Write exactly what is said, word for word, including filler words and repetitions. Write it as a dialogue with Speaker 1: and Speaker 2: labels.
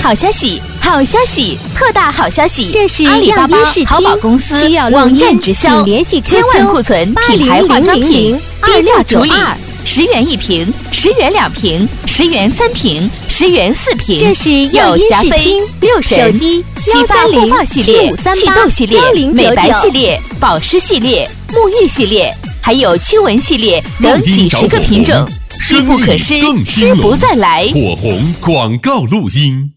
Speaker 1: 好消息，好消息，特大好消息！
Speaker 2: 这是
Speaker 1: 阿里巴巴
Speaker 2: 要一视听
Speaker 1: 淘宝公司
Speaker 2: 需要录
Speaker 1: 网
Speaker 2: 音
Speaker 1: 站直销，
Speaker 2: 请联系 Q Q
Speaker 1: 千万库存品牌化妆品，低价处理，十元一瓶，十元两瓶，十元三瓶，十元四瓶。
Speaker 2: 这是要
Speaker 1: 有
Speaker 2: 一
Speaker 1: 霞飞
Speaker 2: 视听
Speaker 1: 六神
Speaker 2: 手机
Speaker 1: 洗发护发系列、祛痘系列、美白系列、保湿系列、沐浴系列，还有驱蚊系列等几十个品种，机不可失，失不再来。
Speaker 3: 火红广告录音。